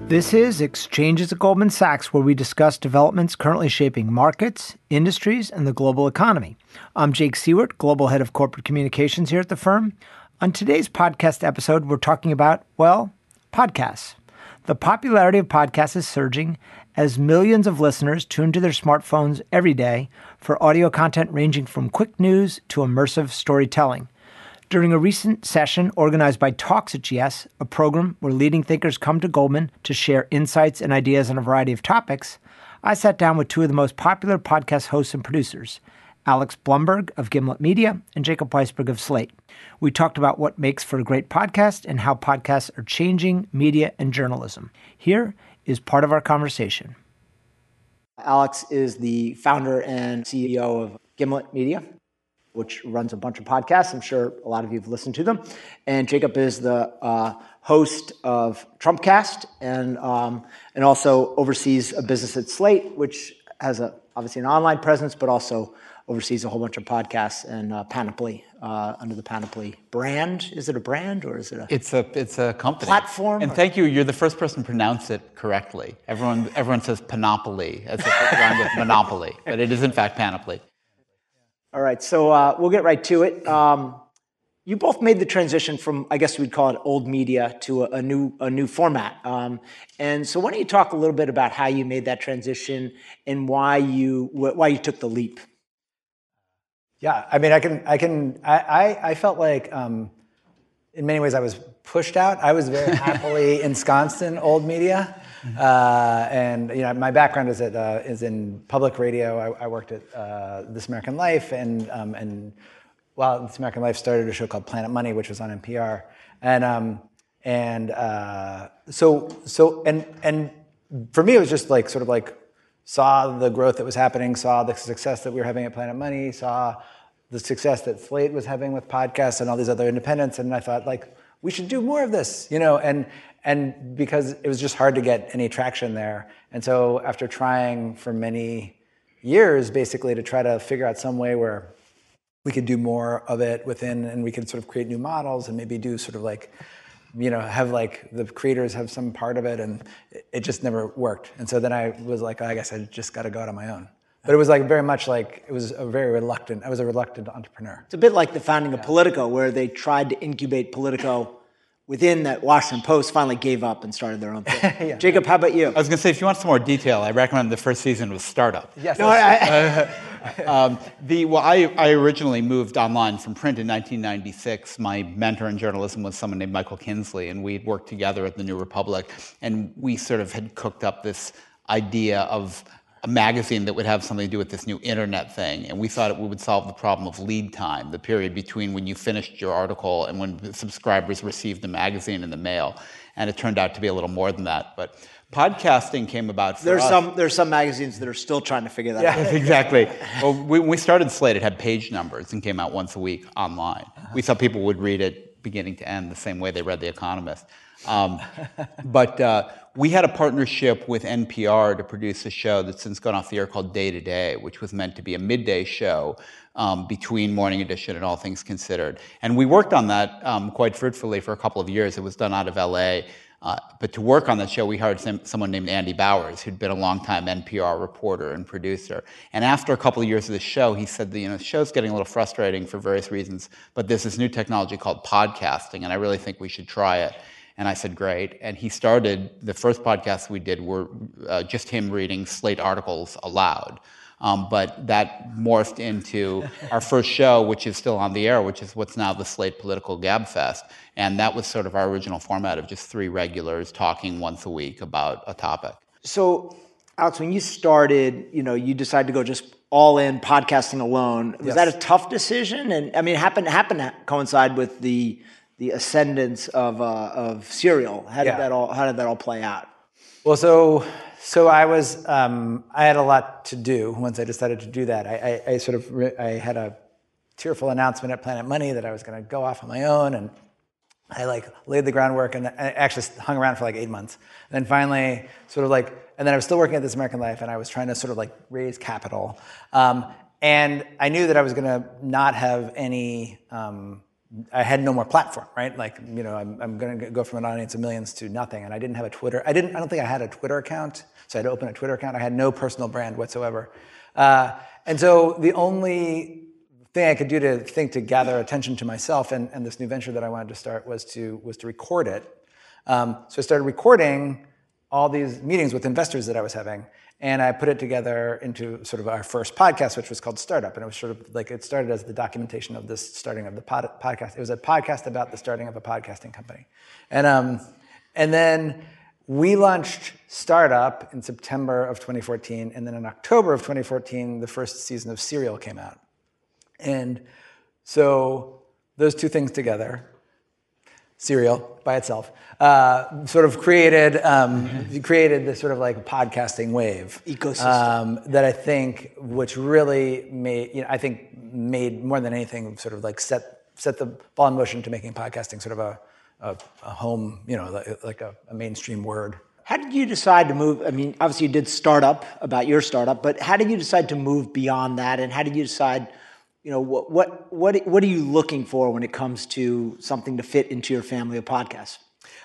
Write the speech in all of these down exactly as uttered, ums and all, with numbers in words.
This is Exchanges at Goldman Sachs, where we discuss developments currently shaping markets, industries, and the global economy. I'm Jake Siewert, Global Head of Corporate Communications here at the firm. On today's podcast episode, we're talking about, well, podcasts. The popularity of podcasts is surging as millions of listeners tune to their smartphones every day for audio content ranging from quick news to immersive storytelling. During a recent session organized by Talks at G S, a program where leading thinkers come to Goldman to share insights and ideas on a variety of topics, I sat down with two of the most popular podcast hosts and producers, Alex Blumberg of Gimlet Media and Jacob Weisberg of Slate. We talked about what makes for a great podcast and how podcasts are changing media and journalism. Here is part of our conversation. Alex is the founder and C E O of Gimlet Media, which runs a bunch of podcasts. I'm sure a lot of you have listened to them. And Jacob is the uh, host of Trumpcast and um, and also oversees a business at Slate, which has a obviously an online presence, but also oversees a whole bunch of podcasts and uh, Panoply uh, under the Panoply brand. Is it a brand or is it a? It's a it's a company platform. And or? Thank you. You're the first person to pronounce it correctly. Everyone everyone says Panoply as if it's rhymed with Monopoly, but it is in fact Panoply. All right, so uh, we'll get right to it. Um, you both made the transition from, I guess we'd call it old media, to a, a new a new format. Um, and so, why don't you talk a little bit about how you made that transition and why you why you took the leap? Yeah, I mean, I can I can I I, I felt like um, in many ways I was pushed out. I was very happily ensconced in old media. Uh, and you know, my background is at uh, is in public radio. I, I worked at uh, This American Life, and um, and well, This American Life started a show called Planet Money, which was on N P R, and um, and uh, so so and and for me, it was just like sort of like saw the growth that was happening, saw the success that we were having at Planet Money, saw the success that Slate was having with podcasts and all these other independents, and I thought like we should do more of this, you know, and. And because it was just hard to get any traction there. And so after trying for many years, basically, to try to figure out some way where we could do more of it within, and we could sort of create new models and maybe do sort of like, you know, have like the creators have some part of it, and it just never worked. And so then I was like, I guess I just got to go out on my own. But it was like very much like, it was a very reluctant, I was a reluctant entrepreneur. It's a bit like the founding of Politico, where they tried to incubate Politico within that Washington Post, finally gave up and started their own thing. yeah. Jacob, how about you? I was going to say, if you want some more detail, I recommend the first season was Startup. Yes. No, I, I, um, the well, I, I originally moved online from print in nineteen ninety-six. My mentor in journalism was someone named Michael Kinsley, and we'd worked together at the New Republic, and we sort of had cooked up this idea of a magazine that would have something to do with this new internet thing. And we thought it would solve the problem of lead time, the period between when you finished your article and when the subscribers received the magazine in the mail. And it turned out to be a little more than that. But podcasting came about for there's us. some There's some magazines that are still trying to figure that yeah, out. Exactly. Well, we, when we started Slate, it had page numbers and came out once a week online. We thought people would read it beginning to end the same way they read The Economist. Um, but uh, we had a partnership with N P R to produce a show that's since gone off the air called Day to Day, which was meant to be a midday show um, between Morning Edition and All Things Considered. And we worked on that um, quite fruitfully for a couple of years. It was done out of L A. Uh, but to work on that show, we hired some, someone named Andy Bowers, who'd been a longtime N P R reporter and producer. And after a couple of years of the show, he said, that, you know, the show's getting a little frustrating for various reasons, but there's this new technology called podcasting, and I really think we should try it. And I said, great. And he started, the first podcast we did were uh, just him reading Slate articles aloud. Um, but that morphed into our first show, which is still on the air, which is what's now the Slate Political Gabfest. And that was sort of our original format of just three regulars talking once a week about a topic. So, Alex, when you started, you know, you decided to go just all in podcasting alone. Was Yes. that a tough decision? And I mean, it happened, happened to coincide with the the ascendance of uh, of Serial. How did Yeah. that all How did that all play out? Well, so so I was um, I had a lot to do once I decided to do that. I, I, I sort of re- I had a tearful announcement at Planet Money that I was going to go off on my own, and I like laid the groundwork, and I actually hung around for like eight months. And then finally, sort of like, and then I was still working at This American Life, and I was trying to sort of like raise capital. Um, and I knew that I was going to not have any um, I had no more platform, right? Like, you know, I'm, I'm going to go from an audience of millions to nothing. And I didn't have a Twitter. I didn't, I don't think I had a Twitter account. So I had to open a Twitter account. I had no personal brand whatsoever. Uh, and so the only thing I could do to think to gather attention to myself and, and this new venture that I wanted to start was to, was to record it. Um, so I started recording all these meetings with investors that I was having. And I put it together into sort of our first podcast, which was called Startup. And it was sort of like, it started as the documentation of this starting of the pod, podcast. It was a podcast about the starting of a podcasting company. And, um, and then we launched Startup in September of twenty fourteen. And then in October of twenty fourteen, the first season of Serial came out. And so those two things together, Serial by itself, uh, sort of created um, created this sort of like podcasting wave ecosystem um, that I think, which really made you know I think made more than anything sort of like set set the ball in motion to making podcasting sort of a a, a home you know like, like a, a mainstream word. How did you decide to move? I mean, obviously you did Startup about your startup, but how did you decide to move beyond that? And how did you decide? You know, what what what what are you looking for when it comes to something to fit into your family of podcasts?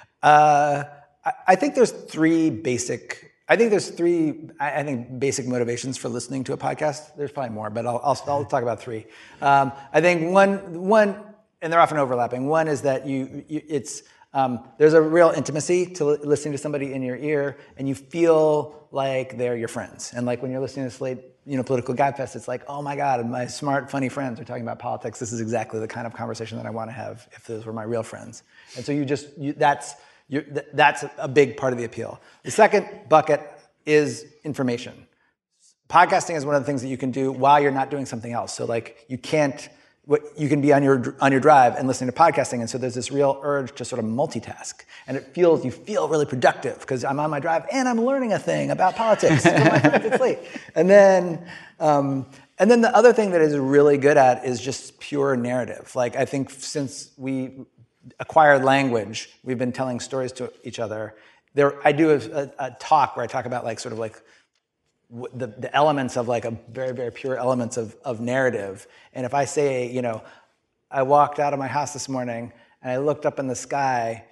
Uh, I, I think there's three basic. I think there's three. I, I think basic motivations for listening to a podcast. There's probably more, but I'll I'll, I'll talk about three. Um, I think one one, and they're often overlapping. One is that you, you it's um, there's a real intimacy to li- listening to somebody in your ear, and you feel like they're your friends. And like when you're listening to Slate, you know, Political Gabfest, it's like, oh my God, my smart, funny friends are talking about politics. This is exactly the kind of conversation that I want to have if those were my real friends. And so you just, you, that's you, th- that's a big part of the appeal. The second bucket is information. Podcasting is one of the things that you can do while you're not doing something else. So like you can't, what you can be on your on your drive and listening to podcasting, and so there's this real urge to sort of multitask, and it feels you feel really productive because I'm on my drive and I'm learning a thing about politics from my friends at Slate. And then, um, and then the other thing that is really good at is just pure narrative. Like I think since we acquired language, we've been telling stories to each other. There, I do a, a, a talk where I talk about like sort of like. The, the elements of like a very, very pure elements of, of narrative. And if I say, you know, I walked out of my house this morning and I looked up in the sky,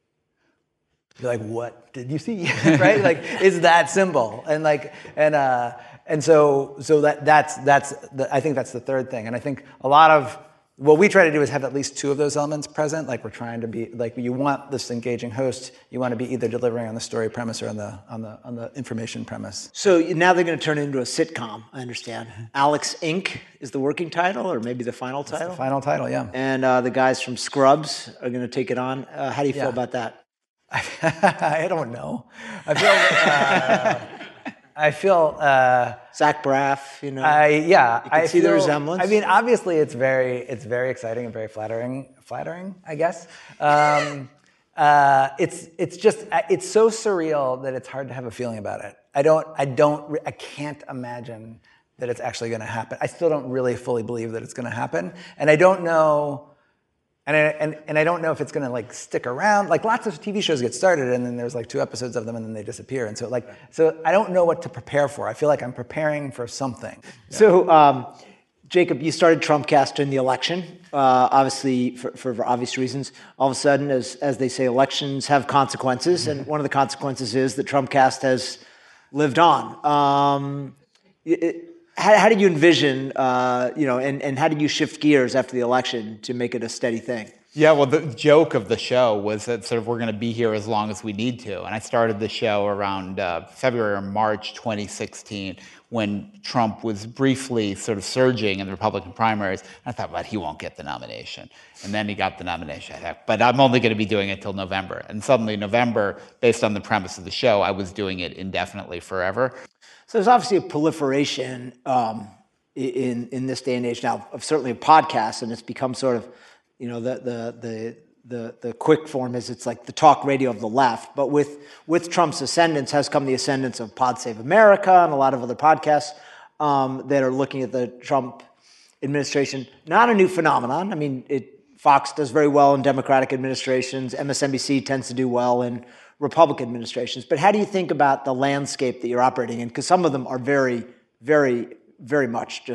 you're like, what did you see? Right? Like, it's that simple. And like, and uh, and so so that that's that's the, I think that's the third thing. And I think a lot of what we try to do is have at least two of those elements present. Like we're trying to be like you want this engaging host. You want to be either delivering on the story premise or on the on the on the information premise. So now they're going to turn it into a sitcom. I understand. Alex Incorporated is the working title, or maybe the final title. That's the final title, yeah. And uh, the guys from Scrubs are going to take it on. Uh, how do you feel yeah. about that? I don't know. I feel. Uh, I feel. Uh, Zach Braff, you know. I yeah. You can I see feel, the resemblance. I mean, obviously, it's very, it's very exciting and very flattering. Flattering, I guess. Um, uh, it's it's just it's so surreal that it's hard to have a feeling about it. I don't. I don't. I can't imagine that it's actually going to happen. I still don't really fully believe that it's going to happen, and I don't know. And I, and, and I don't know if it's going to like stick around. Like lots of T V shows get started and then there's like two episodes of them and then they disappear. And so like, so I don't know what to prepare for. I feel like I'm preparing for something. Yeah. So, um, Jacob, you started Trumpcast during the election, uh, obviously for, for obvious reasons. All of a sudden, as as they say, elections have consequences, and one of the consequences is that Trumpcast has lived on. Um, it, How, how did you envision, uh, you know, and, and how did you shift gears after the election to make it a steady thing? Yeah, well, the joke of the show was that sort of we're going to be here as long as we need to. And I started the show around uh, February or March twenty sixteen when Trump was briefly sort of surging in the Republican primaries. I thought, well, he won't get the nomination. And then he got the nomination. I thought, but I'm only going to be doing it till November. And suddenly November, based on the premise of the show, I was doing it indefinitely forever. So there's obviously a proliferation um, in in this day and age now of certainly of podcasts, and it's become sort of, you know, the the the the the quick form is it's like the talk radio of the left. But with with Trump's ascendance has come the ascendance of Pod Save America and a lot of other podcasts um, that are looking at the Trump administration. Not a new phenomenon. I mean, it Fox does very well in Democratic administrations. M S N B C tends to do well in Republican administrations. But how do you think about the landscape that you're operating in? Because some of them are very, very, very much just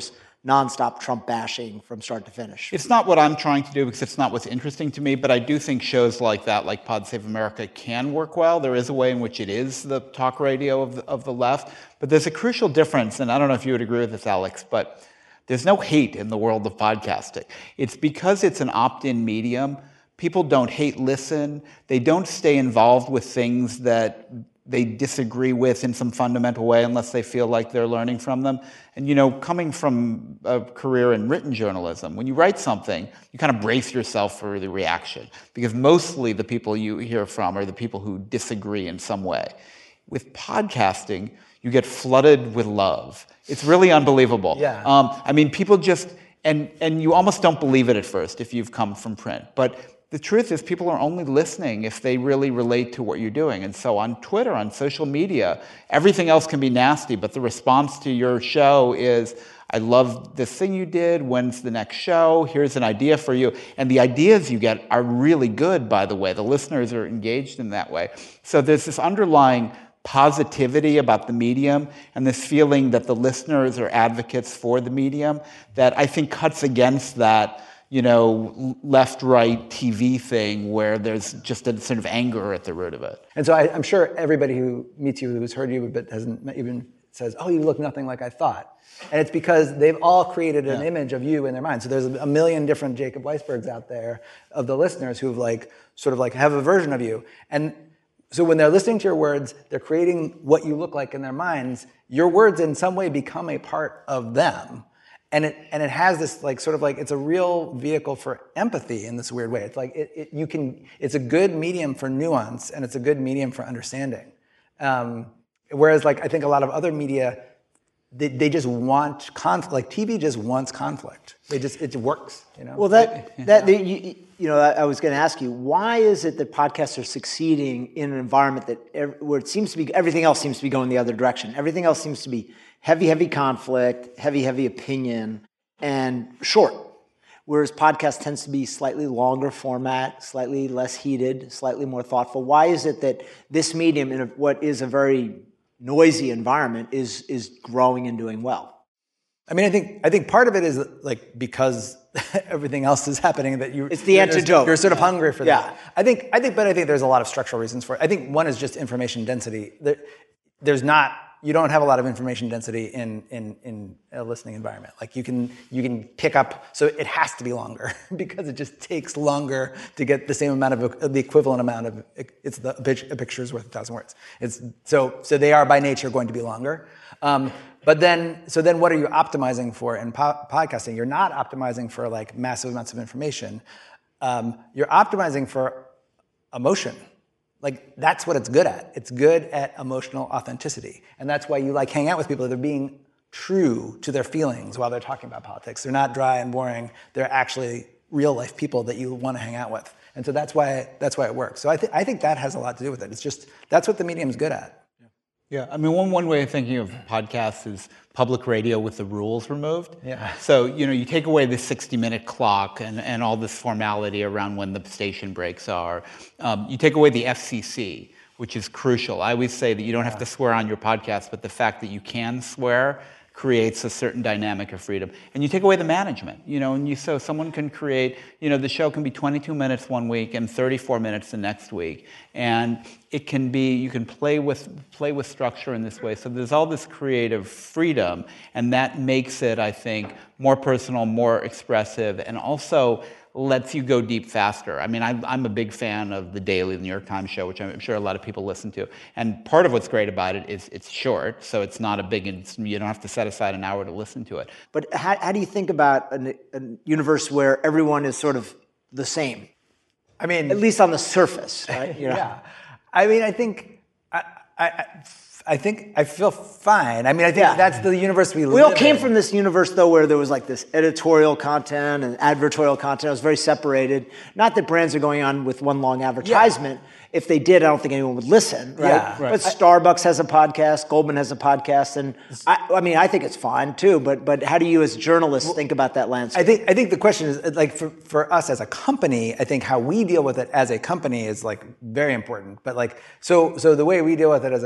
nonstop Trump bashing from start to finish. It's not what I'm trying to do because it's not what's interesting to me, but I do think shows like that, like Pod Save America, can work well. There is a way in which it is the talk radio of the, of the left, but there's a crucial difference, and I don't know if you would agree with this, Alex, but there's no hate in the world of podcasting. It's because it's an opt-in medium. People don't hate listen. They don't stay involved with things that they disagree with in some fundamental way unless they feel like they're learning from them. And, you know, coming from a career in written journalism, when you write something, you kind of brace yourself for the reaction because mostly the people you hear from are the people who disagree in some way. With podcasting, you get flooded with love. It's really unbelievable. Yeah. Um, I mean, people just, and, and you almost don't believe it at first if you've come from print. But the truth is people are only listening if they really relate to what you're doing. And so on Twitter, on social media, everything else can be nasty, but the response to your show is, I love this thing you did, when's the next show, here's an idea for you. And the ideas you get are really good, by the way. The listeners are engaged in that way. So there's this underlying positivity about the medium and this feeling that the listeners are advocates for the medium that I think cuts against that, you know, left-right T V thing where there's just a sort of anger at the root of it. And so I, I'm sure everybody who meets you, who's heard you but hasn't even says, oh, you look nothing like I thought. And it's because they've all created an yeah. image of you in their mind. So there's a million different Jacob Weisbergs out there of the listeners who've like, sort of like have a version of you. And so when they're listening to your words, they're creating what you look like in their minds. Your words in some way become a part of them. And it and it has this like sort of like it's a real vehicle for empathy in this weird way. It's like it, it you can it's a good medium for nuance and it's a good medium for understanding. Um, whereas like I think a lot of other media, they they just want conflict. Like T V just wants conflict. They just it works. You know. Well, that that the, you, you know I was going to ask you, why is it that podcasts are succeeding in an environment that where it seems to be everything else seems to be going the other direction. Everything else seems to be heavy, heavy conflict, heavy, heavy opinion, and short. Whereas podcast tends to be slightly longer format, slightly less heated, slightly more thoughtful. Why is it that this medium, in a, what is a very noisy environment, is is growing and doing well? I mean, I think I think part of it is like because everything else is happening that you. It's the antidote. You're sort of hungry for that. Yeah. I think I think, but I think there's a lot of structural reasons for it. I think one is just information density. There, there's not. You don't have a lot of information density in, in, in a listening environment. Like you can you can pick up, so it has to be longer because it just takes longer to get the same amount of the equivalent amount of it's the a picture is worth a thousand words. It's so so they are by nature going to be longer. Um, but then so then what are you optimizing for in po- podcasting? You're not optimizing for like massive amounts of information. Um, you're optimizing for emotion. Like, that's what it's good at. It's good at emotional authenticity. And that's why you, like, hang out with people. They're being true to their feelings while they're talking about politics. They're not dry and boring. They're actually real-life people that you want to hang out with. And so that's why that's why it works. So I, th- I think that has a lot to do with it. It's just, that's what the medium's good at. Yeah, I mean, one, one way of thinking of podcasts is public radio with the rules removed. Yeah. So, you know, you take away the sixty-minute clock and, and all this formality around when the station breaks are. Um, you take away the F C C, which is crucial. I always say that you don't have to swear on your podcast, but the fact that you can swear creates a certain dynamic of freedom. And you take away the management, you know, and you so someone can create, you know, the show can be twenty-two minutes one week and thirty-four minutes the next week. And it can be, you can play with play with structure in this way. So there's all this creative freedom, and that makes it, I think, more personal, more expressive, and also lets you go deep faster. I mean, I, I'm a big fan of the Daily New York Times show, which I'm sure a lot of people listen to. And part of what's great about it is it's short, so it's not a big, it's, you don't have to set aside an hour to listen to it. But how, how do you think about a, a universe where everyone is sort of the same? I mean, at least on the surface, right? You know? Yeah. I mean, I think, I, I, I think I feel fine. I mean, I think yeah. that's the universe we live in. We all came in. From this universe, though, where there was like this editorial content and advertorial content. It was very separated. Not that brands are going on with one long advertisement. Yeah. If they did, I don't think anyone would listen, right? Yeah, right. But Starbucks has a podcast, Goldman has a podcast, and I, I mean, I think it's fine too. But but how do you, as journalists, well, think about that landscape? I think I think the question is like for, for us as a company. I think how we deal with it as a company is like very important. But like so so the way we deal with it as a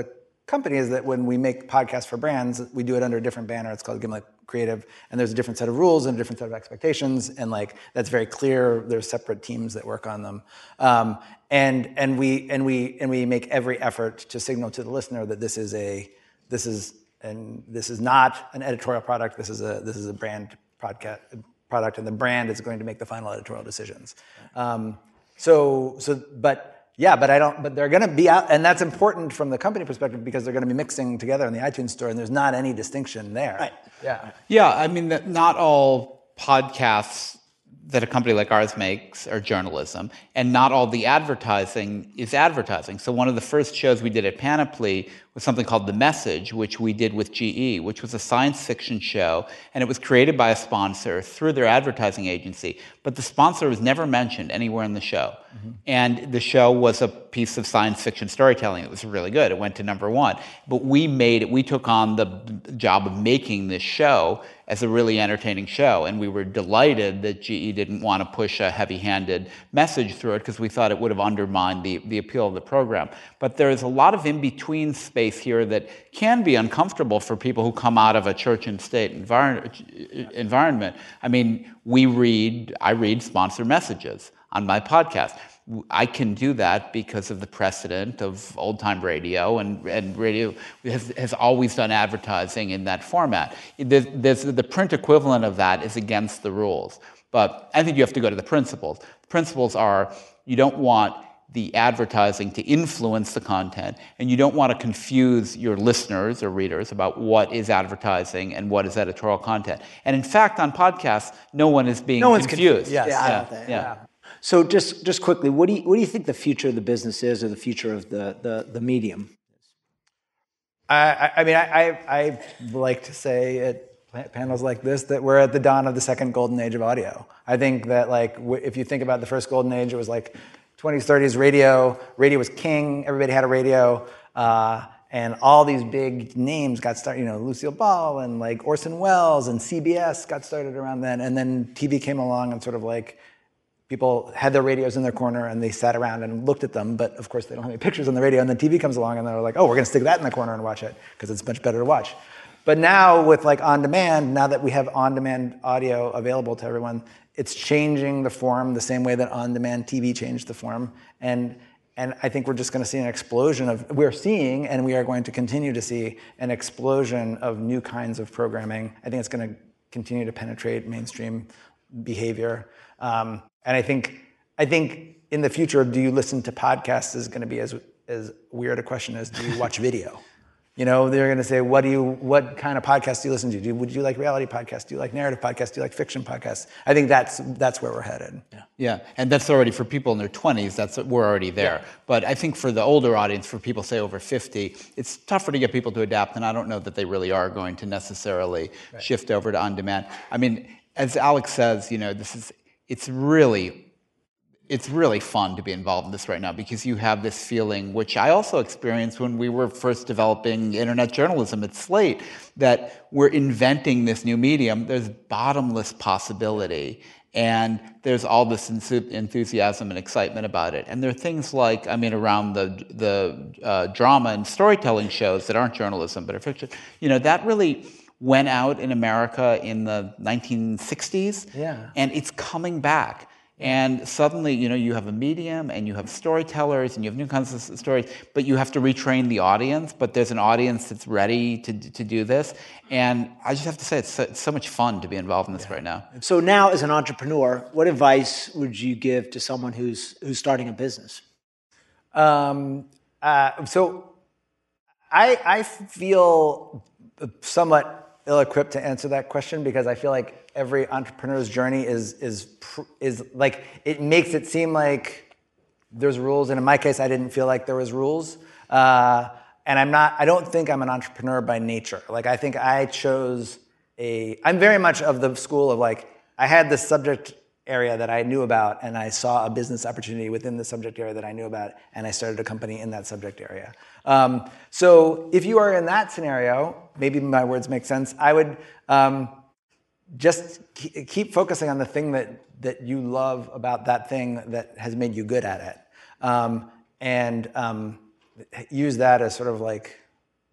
company is that when we make podcasts for brands, we do it under a different banner. It's called Gimlet Creative, and there's a different set of rules and a different set of expectations, and like that's very clear. There's separate teams that work on them, um, and and we and we and we make every effort to signal to the listener that this is a this is and this is not an editorial product. This is a this is a brand podcast product, and the brand is going to make the final editorial decisions. Um, so so but. Yeah, but I don't. But they're going to be out, and that's important from the company perspective because they're going to be mixing together in the iTunes store, and there's not any distinction there. Right. Yeah. Yeah. I mean, that not all podcasts that a company like ours makes are journalism, and not all the advertising is advertising. So one of the first shows we did at Panoply was something called The Message, which we did with G E, which was a science fiction show, and it was created by a sponsor through their advertising agency. But the sponsor was never mentioned anywhere in the show. Mm-hmm. And the show was a piece of science fiction storytelling. It was really good. It went to number one. But we made it, we took on the job of making this show as a really entertaining show. And we were delighted that G E didn't want to push a heavy-handed message through it because we thought it would have undermined the, the appeal of the program. But there is a lot of in-between space here that can be uncomfortable for people who come out of a church and state envir- environment. I mean, we read, I read sponsor messages on my podcast. I can do that because of the precedent of old-time radio, and, and radio has, has always done advertising in that format. There's, there's, the print equivalent of that is against the rules. But I think you have to go to the principles. The principles are you don't want the advertising to influence the content, and you don't want to confuse your listeners or readers about what is advertising and what is editorial content. And in fact, on podcasts, no one is being no confused. One's confused. Yes. Yeah, Yeah, yeah, yeah. yeah. So just just quickly, what do you what do you think the future of the business is, or the future of the the, the medium? I, I mean, I, I I like to say at panels like this that we're at the dawn of the second golden age of audio. I think that like w- if you think about the first golden age, it was like twenties, thirties radio. Radio was king. Everybody had a radio. Uh, and all these big names got started, you know, Lucille Ball and like Orson Welles and C B S got started around then. And then T V came along and sort of like people had their radios in their corner and they sat around and looked at them. But of course, they don't have any pictures on the radio. And then T V comes along and they're like, oh, we're going to stick that in the corner and watch it because it's much better to watch. But now with like on demand, now that we have on demand audio available to everyone, it's changing the form the same way that on demand T V changed the form. And and I think we're just going to see an explosion of, we're seeing and we are going to continue to see an explosion of new kinds of programming. I think it's going to continue to penetrate mainstream behavior. Um, and I think I think in the future, do you listen to podcasts is going to be as as weird a question as do you watch video? You know, they're going to say, what do you, what kind of podcast do you listen to? Do you, would you like reality podcasts? Do you like narrative podcasts? Do you like fiction podcasts? I think that's that's where we're headed. Yeah, yeah. And that's already for people in their twenties. That's we're already there. Yeah. But I think for the older audience, for people say over fifty, it's tougher to get people to adapt. And I don't know that they really are going to necessarily right. shift over to on demand. I mean, as Alex says, you know, this is it's really. It's really fun to be involved in this right now because you have this feeling, which I also experienced when we were first developing internet journalism at Slate, that we're inventing this new medium. There's bottomless possibility, and there's all this enthusiasm and excitement about it. And there are things like, I mean, around the the uh, drama and storytelling shows that aren't journalism but are fiction. You know, that really went out in America in the nineteen sixties, yeah. and it's coming back. And suddenly, you know, you have a medium and you have storytellers and you have new kinds of stories, but you have to retrain the audience. But there's an audience that's ready to to do this. And I just have to say, it's so, it's so much fun to be involved in this yeah. right now. So now, as an entrepreneur, what advice would you give to someone who's who's starting a business? Um, uh, so I I feel somewhat ill-equipped to answer that question because I feel like every entrepreneur's journey is is is like it makes it seem like there's rules, and in my case, I didn't feel like there was rules. Uh, and I'm not. I don't think I'm an entrepreneur by nature. Like I think I chose a. I'm very much of the school of like I had this subject area that I knew about, and I saw a business opportunity within the subject area that I knew about, and I started a company in that subject area. Um, so if you are in that scenario, maybe my words make sense. I would. Um, Just keep focusing on the thing that, that you love about that thing that has made you good at it. Um, and um, use that as sort of like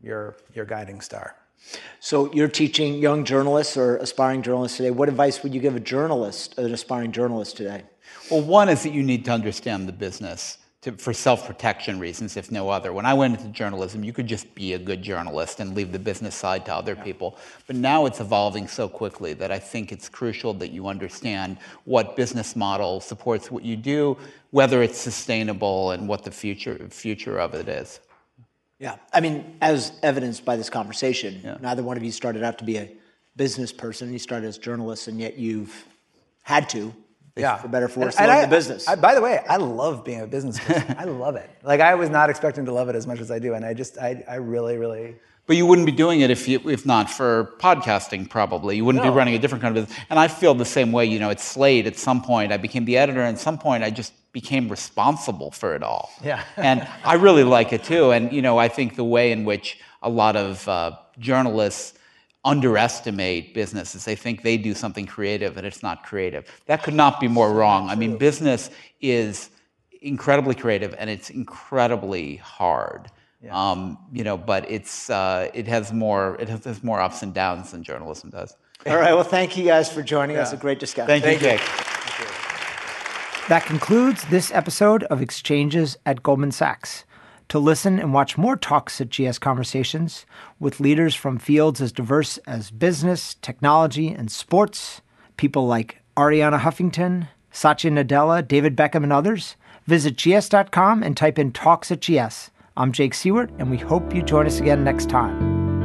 your your guiding star. So you're teaching young journalists or aspiring journalists today. What advice would you give a journalist, an aspiring journalist today? Well, one is that you need to understand the business to, for self-protection reasons, if no other. When I went into journalism, you could just be a good journalist and leave the business side to other people. But now it's evolving so quickly that I think it's crucial that you understand what business model supports what you do, whether it's sustainable, and what the future future of it is. Yeah, I mean, as evidenced by this conversation, Yeah. neither one of you started out to be a business person. You started as journalists, and yet you've had to, Yeah. for better or for worse, And to learn I, the business. I, by the way, I love being a business person. I love it. Like, I was not expecting to love it as much as I do, and I just, I, I really, really... But you wouldn't be doing it if you, if not for podcasting, probably. You wouldn't No. be running a different kind of business. And I feel the same way. You know, at Slate, at some point, I became the editor, and at some point, I just became responsible for it all. Yeah. And I really like it, too. And, you know, I think the way in which a lot of uh, journalists underestimate business is they think they do something creative, and it's not creative. That could not be more wrong. I mean, business is incredibly creative, and it's incredibly hard. Yeah. Um, you know, but it's uh, it has more it has, has more ups and downs than journalism does. All right, well, thank you guys for joining Yeah. us. A great discussion. Thank, Thank you, you. Jake. That concludes this episode of Exchanges at Goldman Sachs. To listen and watch more Talks at G S Conversations with leaders from fields as diverse as business, technology, and sports, people like Ariana Huffington, Satya Nadella, David Beckham, and others, visit G S dot com and type in Talks at G S. I'm Jake Siewert, and we hope you join us again next time.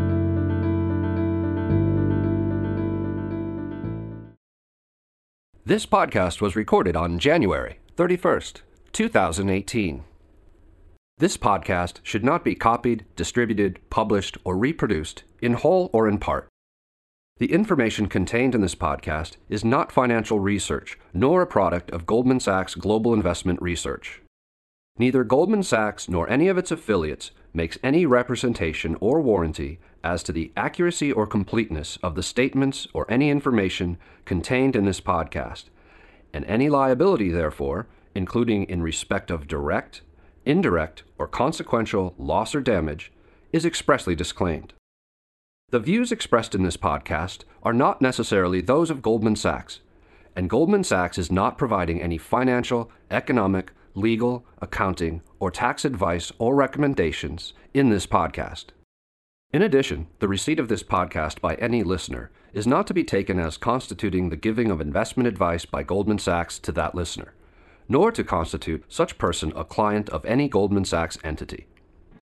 This podcast was recorded on January thirty-first, two thousand eighteen. This podcast should not be copied, distributed, published, or reproduced in whole or in part. The information contained in this podcast is not financial research, nor a product of Goldman Sachs Global Investment Research. Neither Goldman Sachs nor any of its affiliates makes any representation or warranty as to the accuracy or completeness of the statements or any information contained in this podcast, and any liability, therefore, including in respect of direct, indirect, or consequential loss or damage, is expressly disclaimed. The views expressed in this podcast are not necessarily those of Goldman Sachs, and Goldman Sachs is not providing any financial, economic, legal, accounting, or tax advice or recommendations in this podcast. In addition, the receipt of this podcast by any listener is not to be taken as constituting the giving of investment advice by Goldman Sachs to that listener, nor to constitute such person a client of any Goldman Sachs entity.